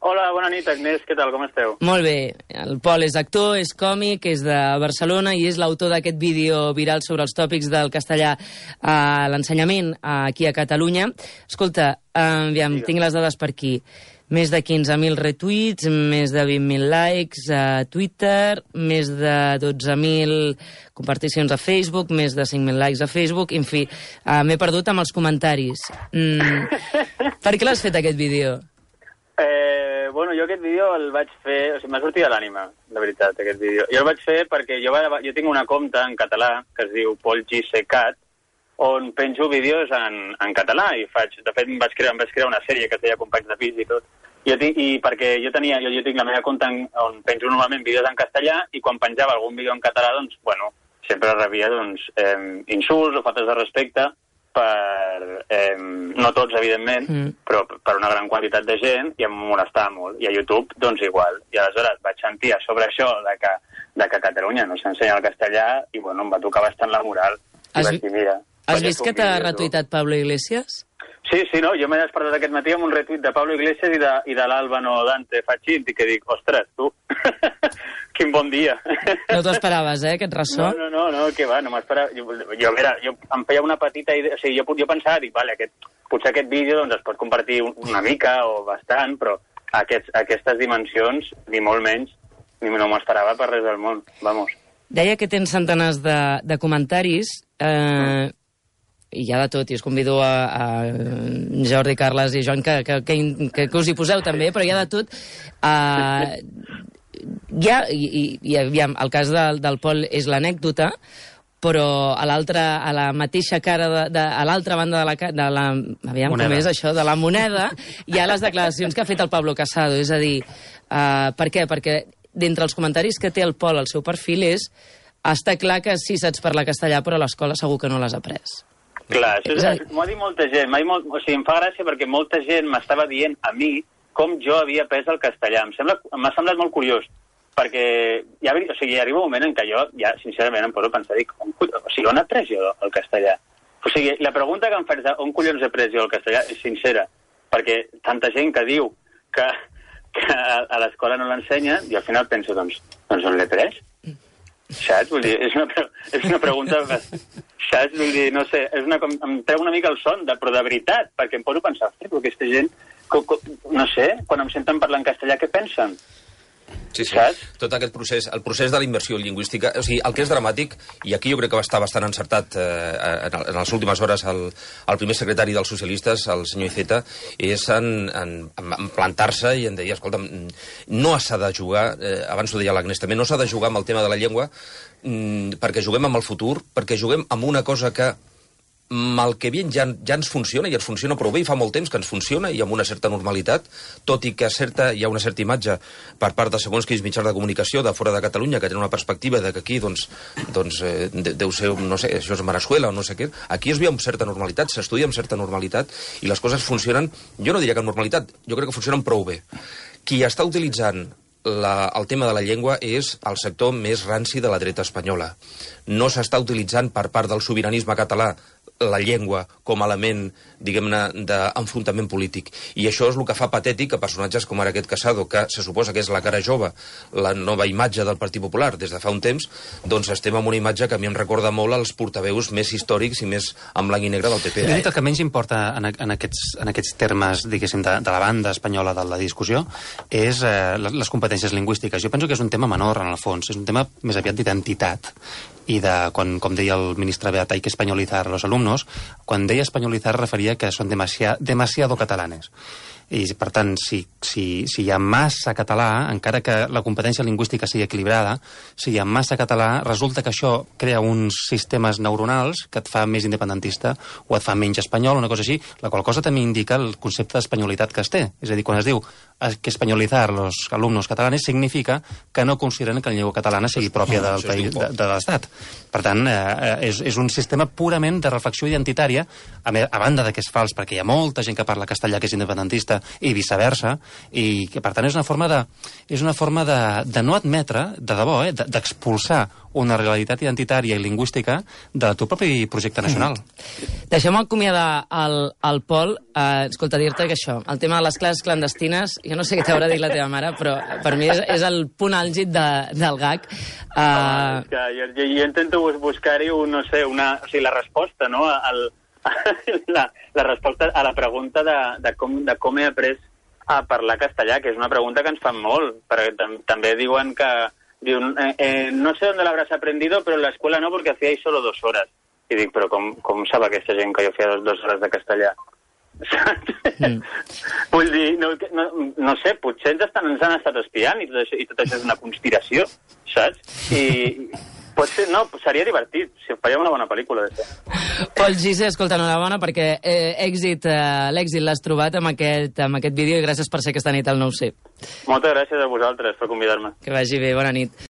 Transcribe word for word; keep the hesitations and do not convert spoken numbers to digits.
Hola, bona nit, Agnès. Què tal, com esteu? Molt bé. El Pol és actor, és còmic, és de Barcelona i és l'autor d'aquest vídeo viral sobre els tòpics del castellà a l'ensenyament aquí a Catalunya. Escolta, aviam, tinc les dades per aquí. Més de quinze mil retuits, més de vint mil likes a Twitter, més de dotze mil comparticions a Facebook, més de cinc mil likes a Facebook, en fi, uh, m'he perdut amb els comentaris. Mm. Per què l'has fet, aquest vídeo? Eh, bueno, jo aquest vídeo el vaig fer... O sigui, m'ha sortit de l'ànima, de veritat, aquest vídeo. Jo el vaig fer perquè jo, va, jo tinc una compte en català que es diu Pol G C Cat, on penjo vídeos en, en català i faig... De fet, em vaig, crear, em vaig crear una sèrie que es deia Companys de Pis i tot. Jo tinc, I perquè jo tenia, jo, jo tinc la meva compte en, on penjo normalment vídeos en castellà i quan penjava algun vídeo en català, doncs, bueno, sempre rebia, doncs, eh, insults o faltes de respecte per, eh, no tots, evidentment, mm. però per una gran quantitat de gent, i em molestava molt. I a YouTube, doncs, igual. I aleshores vaig sentir sobre això, de que, de que a Catalunya no s'ensenya el castellà, i, bueno, em va tocar bastant la moral. I has vaig dir, mira... Has vist que t'ha retuitat Pablo Iglesias? Sí, sí, no, jo m'he despertat aquest matí amb un retuit de Pablo Iglesias i de, i de l'Álvaro Dante Fachin, i que dic, ostres, tu, quin bon dia. No t'ho esperaves, eh, aquest ressò? No, no, no, no, que va, no m'esperava. Jo, jo, mira, jo em feia una petita idea, o sigui, jo, jo pensava, dic, vale, aquest, potser aquest vídeo doncs, es pot compartir una mica o bastant, però aquests, aquestes dimensions, ni molt menys, ni no m'esperava per res del món, vamos. Deia que tens centenars de, de comentaris, eh... Mm. I hi ha de tot, i us convido a, a Jordi, Carles i Joan que, que, que, que, que us hi poseu també, però hi ha de tot. Uh, hi ha, i, i aviam, el cas del, del Pol és l'anècdota, però a l'altra, a la mateixa cara, de, de, a l'altra banda de la, de la aviam, moneda. Com és això, de la moneda, hi ha les declaracions que ha fet el Pablo Casado, és a dir, uh, per què? Perquè d'entre els comentaris que té el Pol al seu perfil és, està clar que sí saps parlar castellà, però a l'escola segur que no l'has après. Clar, això m'ho ha dit molta gent. Molt, o sigui, em fa gràcia perquè molta gent m'estava dient a mi com jo havia après el castellà. Em sembla, m'ha semblat molt curiós, perquè ja, o sigui, arriba un moment en què jo, ja, sincerament, em poso a pensar, dic, on, o sigui, on he après jo el castellà? O sigui, la pregunta que em faig de on collons he après jo el castellà és sincera, perquè tanta gent que diu que, que a l'escola no l'ensenya, i al final penso, doncs, doncs on l'he après? Saps? Vull dir, és una, és una pregunta... Saps? Vull dir, no sé, és una, em treu una mica el son, de, però de veritat, perquè em poso a pensar, ostres, però aquesta gent, co, co, no sé, quan em senten parlar en castellà, què pensen? Sí, sí, saps? Tot aquest procés, el procés de la immersió lingüística, o sigui, el que és dramàtic, i aquí jo crec que va estar bastant encertat eh, en, en les últimes hores el, el primer secretari dels socialistes, el senyor Iceta, és en, en, en plantar-se i en dir, escolta, no s'ha de jugar, eh, abans ho deia l'Agnès també, no s'ha de jugar amb el tema de la llengua, mm, perquè juguem amb el futur, perquè juguem amb una cosa que mal que bien ja, ja ens funciona, i ens funciona prou bé, i fa molt temps que ens funciona, i amb una certa normalitat, tot i que certa, hi ha una certa imatge per part de segons quins mitjans de comunicació de fora de Catalunya, que tenen una perspectiva de que aquí, doncs, doncs eh, deu ser, no sé, això és Veneçuela o no sé què. Aquí es viu amb certa normalitat, s'estudia amb certa normalitat, i les coses funcionen, jo no diria que amb normalitat, jo crec que funcionen prou bé. Qui està utilitzant La, el tema de la llengua és el sector més ranci de la dreta espanyola. No s'està utilitzant per part del sobiranisme català la llengua com a element, diguem-ne, d'enfrontament polític. I això és el que fa patètic a personatges com ara aquest Casado, que se suposa que és la cara jove, la nova imatge del Partit Popular des de fa un temps, doncs estem amb una imatge que a mi em recorda molt als portaveus més històrics i més en blanc i negre del P P. El que menys importa en, en, aquests, en aquests termes, diguéssim, de, de la banda espanyola de la discussió és eh, les competències lingüístiques. Jo penso que és un tema menor, en el fons. És un tema més aviat d'identitat. I de, quan, com deia el ministre Beat, hay que españolizar a los alumnos, quan deia españolizar referia que són demasiado, demasiado catalanes. I, per tant, si, si, si hi ha massa català, encara que la competència lingüística sigui equilibrada, si hi ha massa català, resulta que això crea uns sistemes neuronals que et fa més independentista o et fa menys espanyol, una cosa així, la qual cosa també indica el concepte d'espanyolitat que es té. És a dir, quan es diu que españolizar los alumnos catalanes significa que no consideren que la llengua catalana sigui pròpia del país, de, de l'Estat. Per tant, eh, és, és un sistema purament de reflexió identitària, a, a banda de que és fals, perquè hi ha molta gent que parla castellà que és independentista vista, i viceversa, i que, per tant, és una forma de, és una forma de, de no admetre, de debò, eh, d'expulsar una realitat identitària i lingüística del teu propi projecte nacional. Mm. Deixem acomiadar el, el Pol. Uh, escolta, dir-te que això, el tema de les classes clandestines, jo no sé què t'haurà dit la teva mare, però per mi és, és el punt àlgid de, del gag. Uh... Home, és que jo, jo, jo intento buscar-hi, un, no sé, una, o sigui, la resposta, no?, al, la, la resposta a la pregunta de, de, com, de com he après a parlar castellà, que és una pregunta que ens fan molt, perquè tam, també diuen que diuen, eh, eh, no sé on l'habràs aprendido, però en l'escola no, perquè hacíais solo dos horas. I dic, però com, com sap aquesta gent que jo feia dos, dos hores de castellà? Mm. Vull dir, no, no, no sé, potser ens, estan, ens han estat espiant i tot, això, i tot això és una conspiració, saps? I pot ser, no, seria divertit, si faríem una bona pel·lícula d'això. Pol Gise, escolta, enhorabona, perquè eh, èxit, eh, l'èxit l'has trobat amb aquest, amb aquest vídeo i gràcies per ser aquesta nit al nou C. Moltes gràcies a vosaltres per convidar-me. Que vagi bé, bona nit.